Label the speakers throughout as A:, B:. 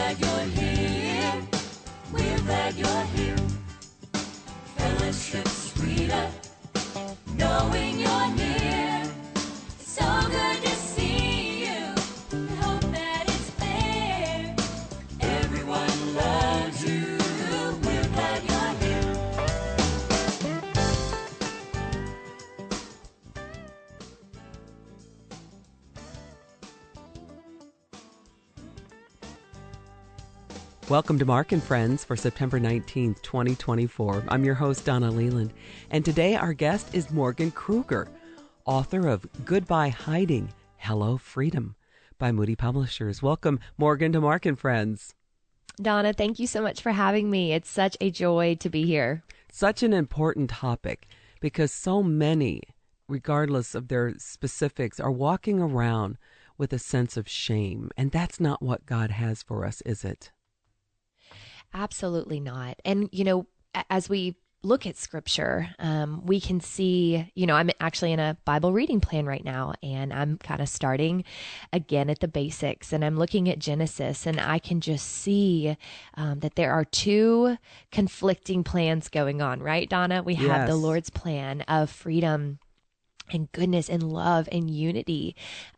A: glad you're here. We're glad you're here. Fellowship sweeter, knowing you're near. It's so good to see you. I hope that it's clear. Everyone loves you. We're glad you're here.
B: Welcome to Mark and Friends for September 19th, 2024. I'm your host, Donna Leland, and today our guest is Morgan Kruger, author of Goodbye Hiding, Hello Freedom by Moody Publishers. Welcome, Morgan, to Mark and Friends.
C: Donna, thank you so much for having me. It's such a joy to be here.
B: Such an important topic because so many, regardless of their specifics, are walking around with a sense of shame, and that's not what God has for us, is it?
C: Absolutely not. And, as we look at scripture, we can see, I'm actually in a Bible reading plan right now, and I'm kind of starting again at the basics, and I'm looking at Genesis, and I can just see that there are two conflicting plans going on, right, Donna? We have the Lord's plan of freedom and goodness and love and unity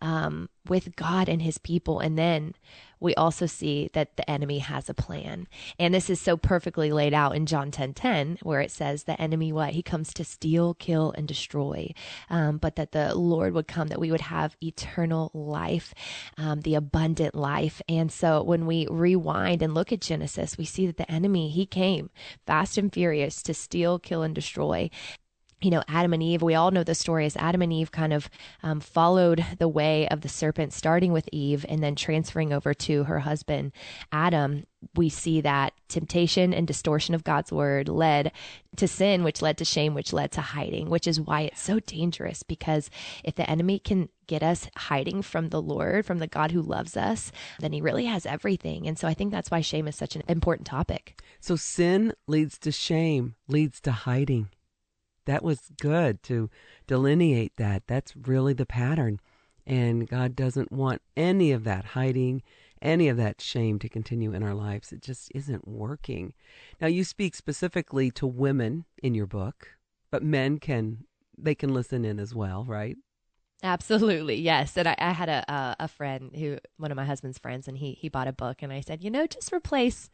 C: with God and his people. And then we also see that the enemy has a plan. And this is so perfectly laid out in John 10:10, where it says the enemy, what? He comes to steal, kill, and destroy. But that the Lord would come, that we would have eternal life, the abundant life. And so when we rewind and look at Genesis, we see that the enemy, he came fast and furious to steal, kill, and destroy. Adam and Eve, we all know the story as Adam and Eve kind of followed the way of the serpent, starting with Eve and then transferring over to her husband, Adam. We see that temptation and distortion of God's word led to sin, which led to shame, which led to hiding, which is why it's so dangerous, because if the enemy can get us hiding from the Lord, from the God who loves us, then he really has everything. And so I think that's why shame is such an important topic.
B: So sin leads to shame, leads to hiding. That was good to delineate that. That's really the pattern. And God doesn't want any of that hiding, any of that shame to continue in our lives. It just isn't working. Now, you speak specifically to women in your book, but men can listen in as well, right?
C: Absolutely. Yes. And I had a friend one of my husband's friends, and he bought a book, and I said, just replace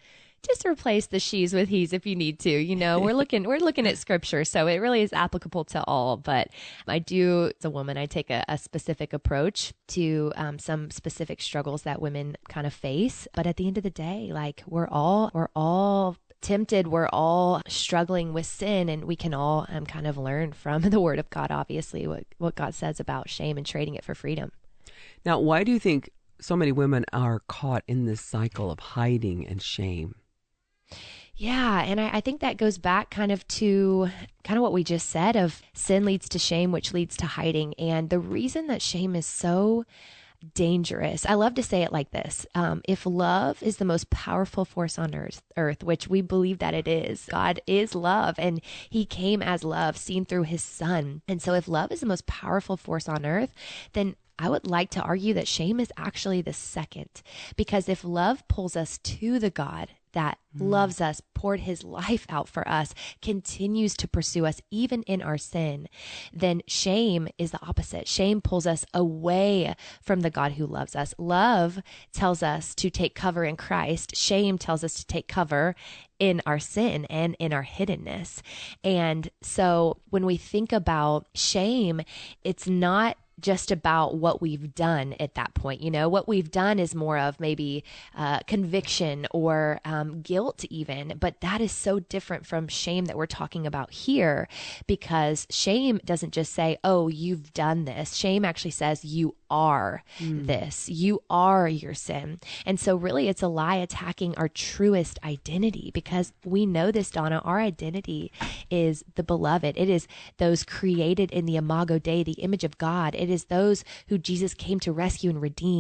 C: the she's with he's if you need to. We're looking at scripture, so it really is applicable to all. But as a woman, I take a specific approach to some specific struggles that women kind of face. But at the end of the day, like we're all tempted, we're all struggling with sin, and we can all kind of learn from the Word of God, obviously, what God says about shame and trading it for freedom.
B: Now, why do you think so many women are caught in this cycle of hiding and shame?
C: Yeah, and I think that goes back kind of to what we just said of sin leads to shame, which leads to hiding. And the reason that shame is so dangerous, I love to say it like this. If love is the most powerful force on earth, which we believe that it is, God is love, and he came as love seen through his son. And so if love is the most powerful force on earth, then I would like to argue that shame is actually the second, because if love pulls us to the God that loves us, poured his life out for us, continues to pursue us even in our sin, then shame is the opposite. Shame pulls us away from the God who loves us. Love tells us to take cover in Christ. Shame tells us to take cover in our sin and in our hiddenness. And so when we think about shame, it's not just about what we've done at that point. What we've done is more of maybe conviction or guilt even, but that is so different from shame that we're talking about here, because shame doesn't just say, oh, you've done this. Shame actually says you are this. You are your sin. And so really it's a lie attacking our truest identity, because we know this, Donna, our identity is the beloved. It is those created in the Imago Dei, the image of God. It is those who Jesus came to rescue and redeem.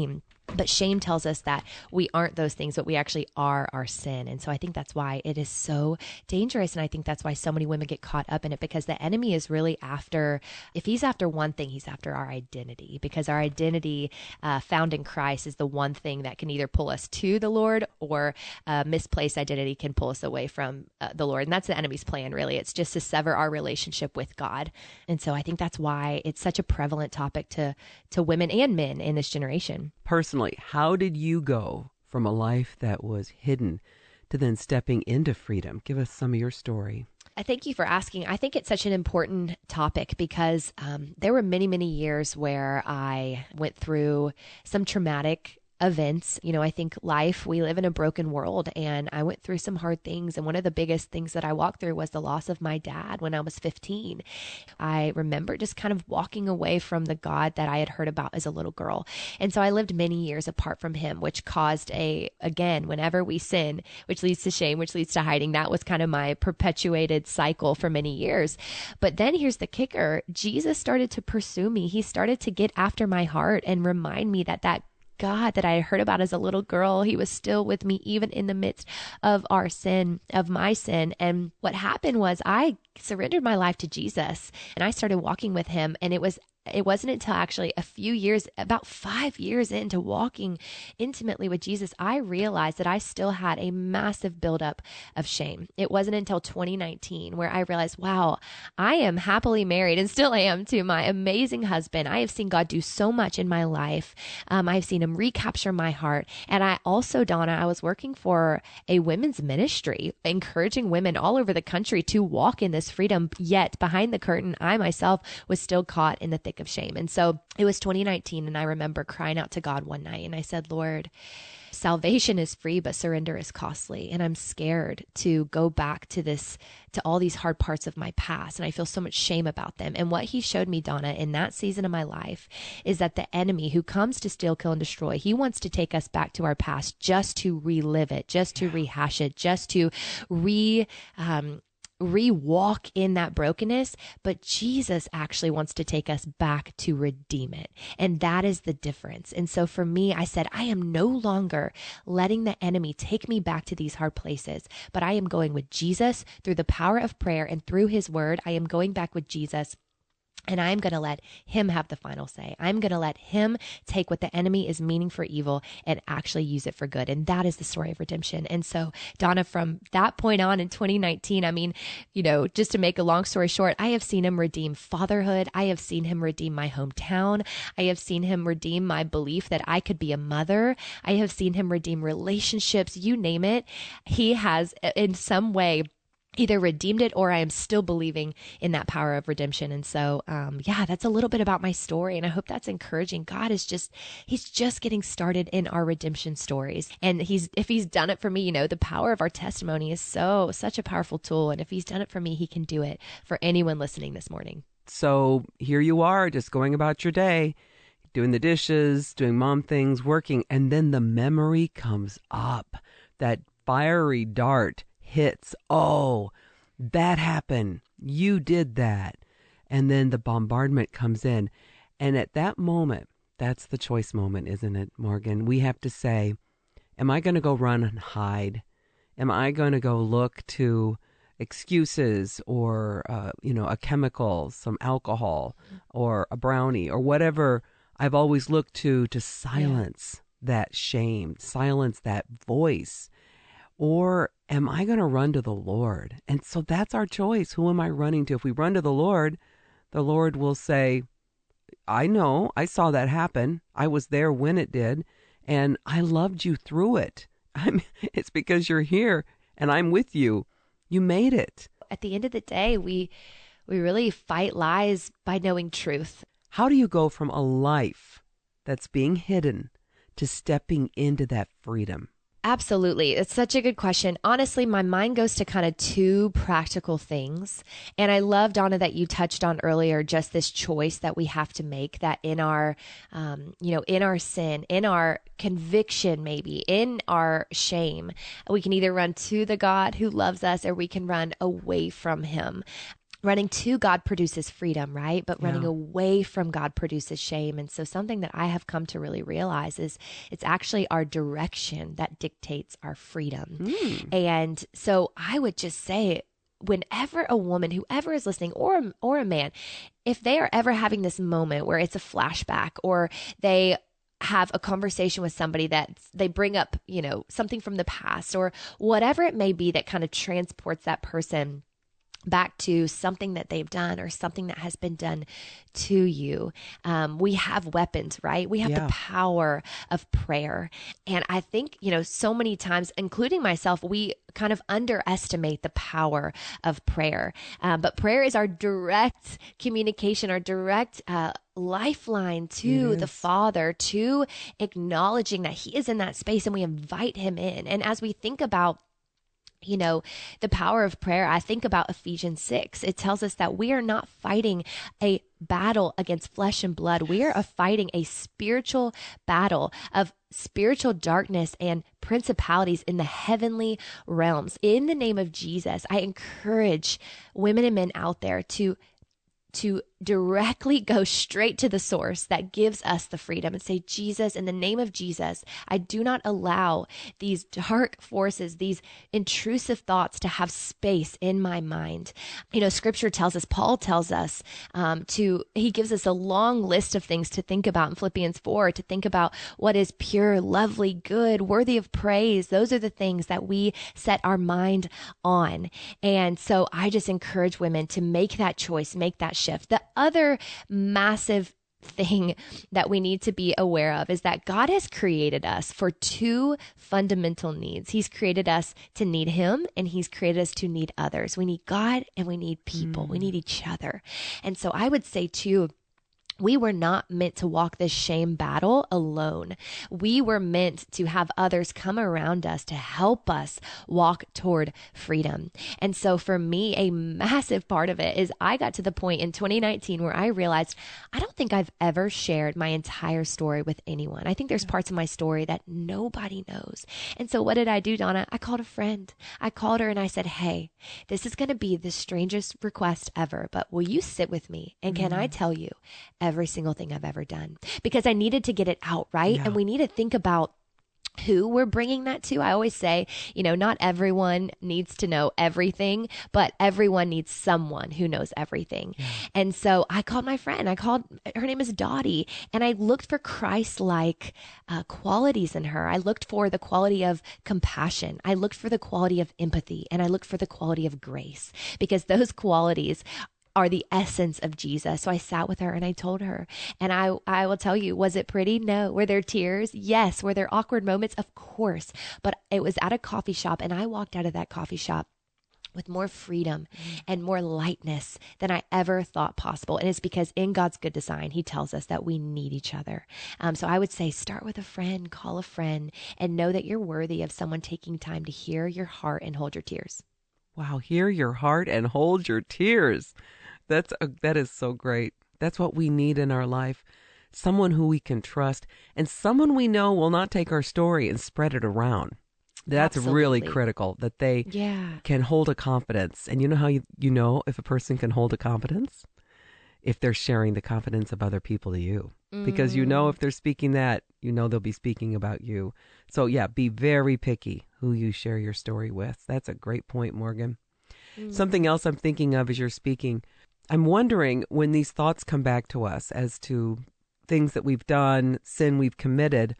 C: But shame tells us that we aren't those things, but we actually are our sin. And so I think that's why it is so dangerous. And I think that's why so many women get caught up in it, because the enemy is really after, if he's after one thing, he's after our identity, because our identity found in Christ is the one thing that can either pull us to the Lord, or misplaced identity can pull us away from the Lord. And that's the enemy's plan, really. It's just to sever our relationship with God. And so I think that's why it's such a prevalent topic to women and men in this generation.
B: Personally, how did you go from a life that was hidden to then stepping into freedom? Give us some of your story.
C: I thank you for asking. I think it's such an important topic because there were many, many years where I went through some traumatic events. You know, I think life, we live in a broken world, and I went through some hard things. And one of the biggest things that I walked through was the loss of my dad when I was 15. I remember just kind of walking away from the God that I had heard about as a little girl. And so I lived many years apart from him, which caused again, whenever we sin, which leads to shame, which leads to hiding, that was kind of my perpetuated cycle for many years. But then here's the kicker. Jesus started to pursue me. He started to get after my heart and remind me that God that I heard about as a little girl, he was still with me even in the midst of our sin, of my sin. And what happened was I surrendered my life to Jesus and I started walking with him. And it wasn't until actually a few years, about 5 years into walking intimately with Jesus, I realized that I still had a massive buildup of shame. It wasn't until 2019 where I realized, wow, I am happily married and still am to my amazing husband. I have seen God do so much in my life. I've seen him recapture my heart. And I also, Donna, I was working for a women's ministry, encouraging women all over the country to walk in this freedom. Yet behind the curtain, I myself was still caught in the thick of shame. And so it was 2019, and I remember crying out to God one night, and I said, Lord, salvation is free, but surrender is costly. And I'm scared to go back to all these hard parts of my past. And I feel so much shame about them. And what he showed me, Donna, in that season of my life is that the enemy who comes to steal, kill, and destroy, he wants to take us back to our past just to relive it, just to rehash it, just to re-walk in that brokenness, but Jesus actually wants to take us back to redeem it. And that is the difference. And so for me, I said, I am no longer letting the enemy take me back to these hard places, but I am going with Jesus through the power of prayer and through his word. I am going back with Jesus. And I'm going to let him have the final say. I'm going to let him take what the enemy is meaning for evil and actually use it for good. And that is the story of redemption. And so, Donna, from that point on in 2019, I mean, you know, just to make a long story short, I have seen him redeem fatherhood. I have seen him redeem my hometown. I have seen him redeem my belief that I could be a mother. I have seen him redeem relationships, you name it. He has in some way either redeemed it, or I am still believing in that power of redemption. And so, that's a little bit about my story. And I hope that's encouraging. God is he's just getting started in our redemption stories. And if he's done it for me, you know, the power of our testimony is such a powerful tool. And if he's done it for me, he can do it for anyone listening this morning.
B: So here you are, just going about your day, doing the dishes, doing mom things, working, and then the memory comes up. That fiery dart hits. Oh, that happened. You did that. And then the bombardment comes in. And at that moment, that's the choice moment, isn't it, Morgan? We have to say, am I going to go run and hide? Am I going to go look to excuses or, a chemical, some alcohol or a brownie or whatever I've always looked to silence that shame, silence that voice? Or am I going to run to the Lord? And so that's our choice. Who am I running to? If we run to the Lord will say, I know, I saw that happen. I was there when it did, and I loved you through it. It's because you're here, and I'm with you. You made it.
C: At the end of the day, we really fight lies by knowing truth.
B: How do you go from a life that's being hidden to stepping into that freedom?
C: Absolutely. It's such a good question. Honestly, my mind goes to kind of two practical things. And I love, Donna, that you touched on earlier, just this choice that we have to make, that in our, in our sin, in our conviction, maybe in our shame, we can either run to the God who loves us or we can run away from him. running to God produces freedom, right? But running
B: Yeah.
C: away from God produces shame. And so something that I have come to really realize is it's actually our direction that dictates our freedom. And so I would just say, whenever a woman, whoever is listening, or a man, if they are ever having this moment where it's a flashback, or they have a conversation with somebody that they bring up, something from the past, or whatever it may be that kind of transports that person back to something that they've done or something that has been done to you. We have weapons, right? We have
B: Yeah.
C: the power of prayer. And I think, so many times, including myself, we kind of underestimate the power of prayer. But prayer is our direct communication, our direct lifeline to the Father, to acknowledging that He is in that space, and we invite Him in. And as we think about the power of prayer, I think about Ephesians 6. It tells us that we are not fighting a battle against flesh and blood. We are fighting a spiritual battle of spiritual darkness and principalities in the heavenly realms. In the name of Jesus, I encourage women and men out there to directly go straight to the source that gives us the freedom and say, Jesus, in the name of Jesus, I do not allow these dark forces, these intrusive thoughts to have space in my mind. Scripture tells us, Paul tells us he gives us a long list of things to think about in Philippians 4, to think about what is pure, lovely, good, worthy of praise. Those are the things that we set our mind on. And so I just encourage women to make that choice, make that shift. The other massive thing that we need to be aware of is that God has created us for two fundamental needs. He's created us to need Him, and He's created us to need others. We need God and we need people. We need each other. And so I would say too, we were not meant to walk this shame battle alone. We were meant to have others come around us to help us walk toward freedom. And so for me, a massive part of it is I got to the point in 2019 where I realized I don't think I've ever shared my entire story with anyone. I think there's parts of my story that nobody knows. And so what did I do, Donna? I called a friend. I called her and I said, hey, this is going to be the strangest request ever, but will you sit with me? And can I tell you every single thing I've ever done? Because I needed to get it out, right?
B: Yeah.
C: And we need to think about who we're bringing that to. I always say, not everyone needs to know everything, but everyone needs someone who knows everything. Yeah. And so I called my friend. Her name is Dottie, and I looked for Christ-like qualities in her. I looked for the quality of compassion. I looked for the quality of empathy, and I looked for the quality of grace, because those qualities are the essence of Jesus. So I sat with her and I told her, and I will tell you, was it pretty? No. Were there tears? Yes. Were there awkward moments? Of course. But it was at a coffee shop, and I walked out of that coffee shop with more freedom and more lightness than I ever thought possible. And it's because in God's good design, He tells us that we need each other. So I would say start with a friend, call a friend, and know that you're worthy of someone taking time to hear your heart and hold your tears.
B: Wow, hear your heart and hold your tears. That is so great. That's what we need in our life. Someone who we can trust, and someone we know will not take our story and spread it around. That's really
C: Absolutely.
B: critical, that they can hold a confidence. And you know how you know if a person can hold a confidence? If they're sharing the confidence of other people to you. Because if they're speaking that, they'll be speaking about you. So yeah, be very picky who you share your story with. That's a great point, Morgan. Something else I'm thinking of as you're speaking, I'm wondering when these thoughts come back to us as to things that we've done, sin we've committed,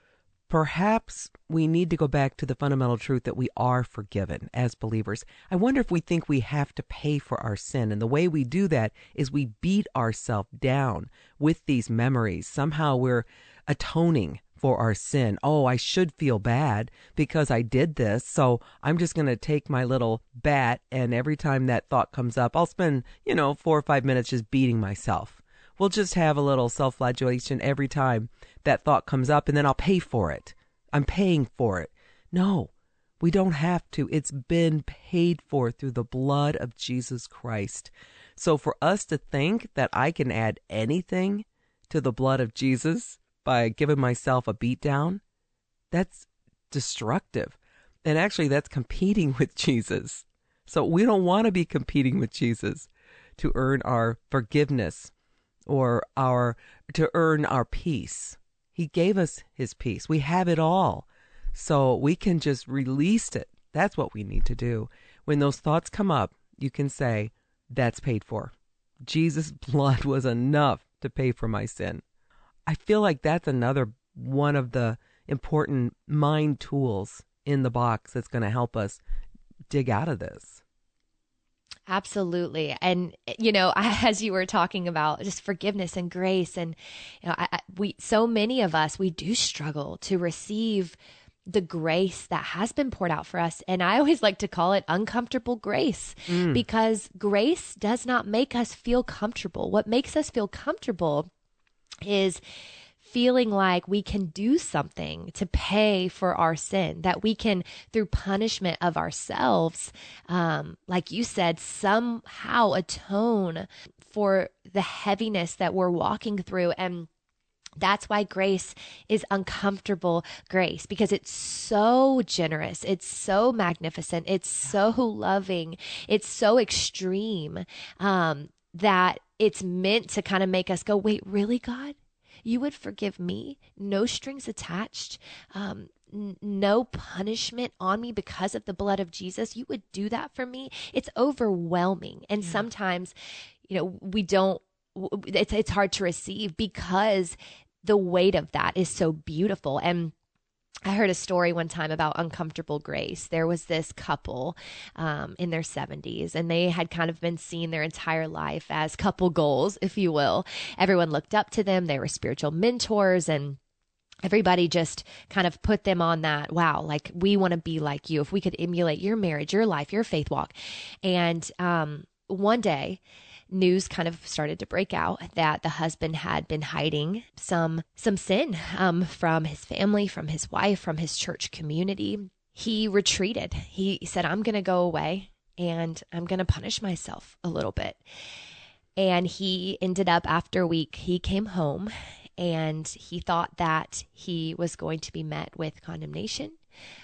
B: perhaps we need to go back to the fundamental truth that we are forgiven as believers. I wonder if we think we have to pay for our sin. And the way we do that is we beat ourselves down with these memories. Somehow we're atoning for our sin. Oh, I should feel bad because I did this. So I'm just going to take my little bat, and every time that thought comes up, I'll spend, 4 or 5 minutes just beating myself. We'll just have a little self-flagellation every time that thought comes up, and then I'll pay for it. I'm paying for it. No, we don't have to. It's been paid for through the blood of Jesus Christ. So for us to think that I can add anything to the blood of Jesus by giving myself a beat down, that's destructive. And actually, that's competing with Jesus. So we don't want to be competing with Jesus. to earn our forgiveness or to earn our peace. He gave us his peace. We have it all. So we can just release it. That's what we need to do. When those thoughts come up, you can say, that's paid for. Jesus' blood was enough to pay for my sin. I feel like that's another one of the important mind tools in the box that's going to help us dig out of this.
C: Absolutely. And, as you were talking about just forgiveness and grace, and, so many of us, we do struggle to receive the grace that has been poured out for us. And I always like to call it uncomfortable grace, because grace does not make us feel comfortable. What makes us feel comfortable is feeling like we can do something to pay for our sin, that we can, through punishment of ourselves, like you said, somehow atone for the heaviness that we're walking through. And that's why grace is uncomfortable grace, because it's so generous. It's so magnificent. It's so loving. It's so extreme, that it's meant to kind of make us go, wait, really, God? You would forgive me? No strings attached? No punishment on me because of the blood of Jesus? You would do that for me? It's overwhelming. And sometimes, we don't, it's hard to receive because the weight of that is so beautiful. And I heard a story one time about uncomfortable grace. There was this couple in their 70s, and they had kind of been seen their entire life as couple goals, if you will. Everyone looked up to them. They were spiritual mentors, and everybody just kind of put them on that, wow, like, we want to be like you. If we could emulate your marriage, your life, your faith walk. And one day, news kind of started to break out that the husband had been hiding some sin from his family, from his wife, from his church community. He retreated. He said, I'm going to go away and I'm going to punish myself a little bit. And he ended up, after a week, he came home and he thought that he was going to be met with condemnation,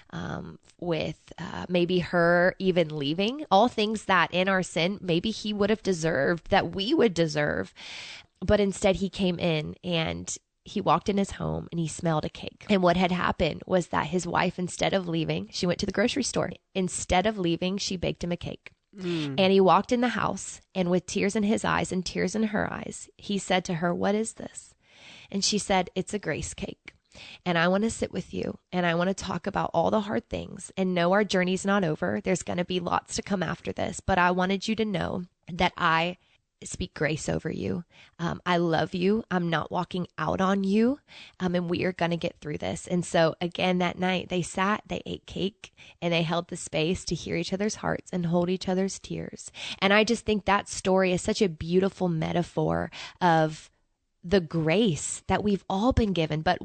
C: with maybe her even leaving, all things that in our sin, maybe he would have deserved, that we would deserve. But instead he came in and he walked in his home and he smelled a cake. And what had happened was that his wife, instead of leaving, she went to the grocery store. Instead of leaving, she baked him a cake. And he walked in the house, and with tears in his eyes and tears in her eyes, he said to her, what is this? And she said, it's a grace cake. And I want to sit with you and I want to talk about all the hard things, and know our journey's not over. There's going to be lots to come after this, but I wanted you to know that I speak grace over you. I love you. I'm not walking out on you. And we are going to get through this. And so again, that night they sat, they ate cake, and they held the space to hear each other's hearts and hold each other's tears. And I just think that story is such a beautiful metaphor of the grace that we've all been given, but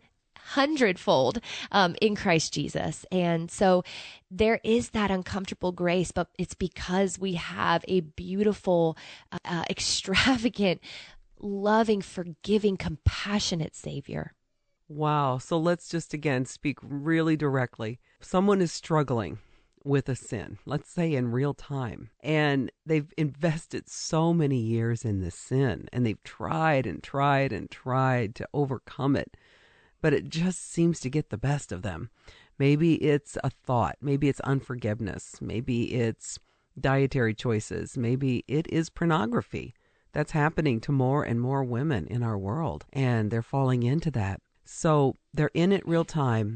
C: 100-fold in Christ Jesus. And so there is that uncomfortable grace, but it's because we have a beautiful, extravagant, loving, forgiving, compassionate Savior.
B: Wow. So let's just again speak really directly. Someone is struggling with a sin, let's say in real time, and they've invested so many years in this sin, and they've tried and tried and tried to overcome it, but it just seems to get the best of them. Maybe it's a thought, maybe it's unforgiveness, maybe it's dietary choices, maybe it is pornography. That's happening to more and more women in our world, and they're falling into that. So they're in it real time,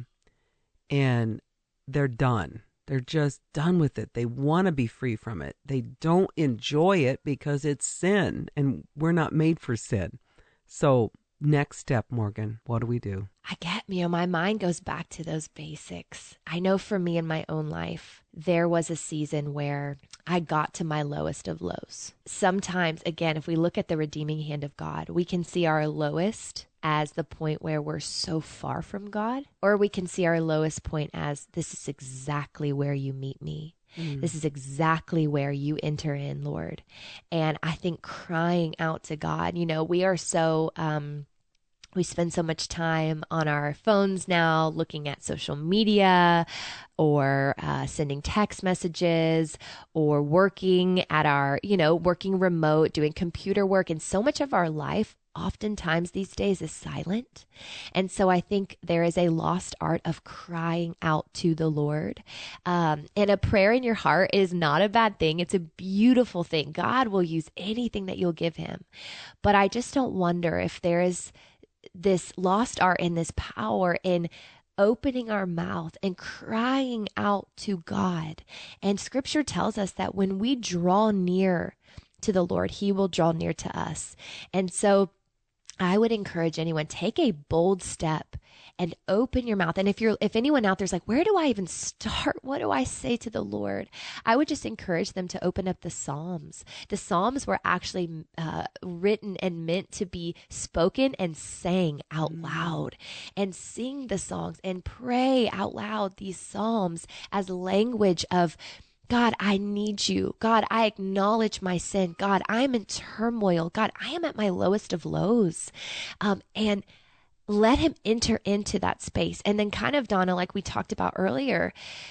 B: and they're done. They're just done with it. They want to be free from it. They don't enjoy it because it's sin, and we're not made for sin. So next step, Morgan, what do we do?
C: My mind goes back to those basics. I know for me in my own life, there was a season where I got to my lowest of lows. Sometimes, again, if we look at the redeeming hand of God, we can see our lowest as the point where we're so far from God, or we can see our lowest point as, this is exactly where you meet me. This is exactly where you enter in, Lord. And I think crying out to God, we are so We spend so much time on our phones now looking at social media or sending text messages or working at our, working remote, doing computer work. And so much of our life oftentimes these days is silent. And so I think there is a lost art of crying out to the Lord. And a prayer in your heart is not a bad thing. It's a beautiful thing. God will use anything that you'll give him. But I just don't wonder if there is this lost art and this power in opening our mouth and crying out to God. And scripture tells us that when we draw near to the Lord, he will draw near to us. And so I would encourage anyone, take a bold step and open your mouth. And if anyone out there's like, where do I even start? What do I say to the Lord? I would just encourage them to open up the Psalms. The Psalms were actually written and meant to be spoken and sang out loud, and sing the songs and pray out loud these Psalms as language of, God, I need you. God, I acknowledge my sin. God, I'm in turmoil. God, I am at my lowest of lows. And let him enter into that space. And then kind of, Donna, like we talked about earlier,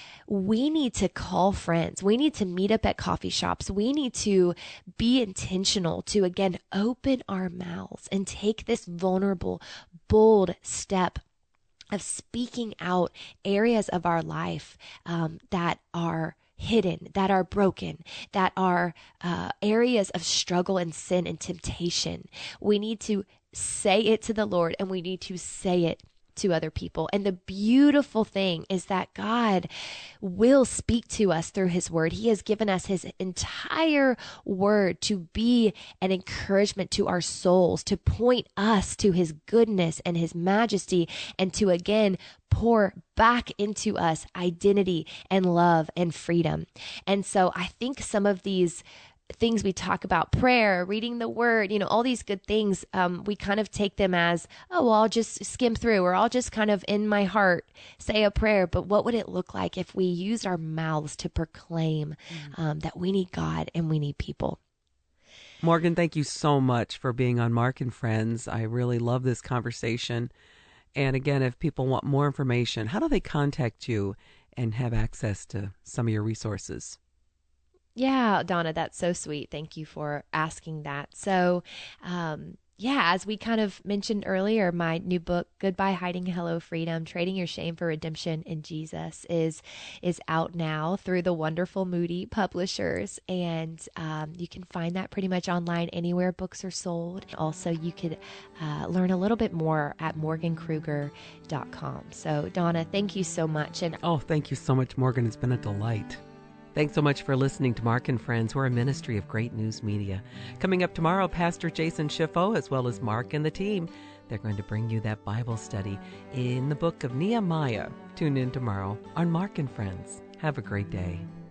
C: we need to call friends. We need to meet up at coffee shops. We need to be intentional to, again, open our mouths and take this vulnerable, bold step of speaking out areas of our life that are hidden, that are broken, that are areas of struggle and sin and temptation. We need to say it to the Lord, and we need to say it to other people. And the beautiful thing is that God will speak to us through his word. He has given us his entire word to be an encouragement to our souls, to point us to his goodness and his majesty, and to again pour back into us identity and love and freedom. And so I think some of these things we talk about, prayer, reading the word, all these good things, we kind of take them as, oh, well, I'll just skim through, or I'll just kind of in my heart say a prayer. But what would it look like if we used our mouths to proclaim that we need God and we need people?
B: Morgan, thank you so much for being on Mark and Friends. I really love this conversation. And again, if people want more information, how do they contact you and have access to some of your resources?
C: Yeah, Donna, that's so sweet. Thank you for asking that. So, as we kind of mentioned earlier, my new book, Goodbye Hiding, Hello Freedom, Trading Your Shame for Redemption in Jesus, is out now through the wonderful Moody Publishers. And you can find that pretty much online anywhere books are sold. Also, you could learn a little bit more at morgankruger.com. So, Donna, thank you so much. And
B: thank you so much, Morgan. It's been a delight. Thanks so much for listening to Mark and Friends. We're a ministry of Great News Media. Coming up tomorrow, Pastor Jason Schiffo, as well as Mark and the team, they're going to bring you that Bible study in the book of Nehemiah. Tune in tomorrow on Mark and Friends. Have a great day.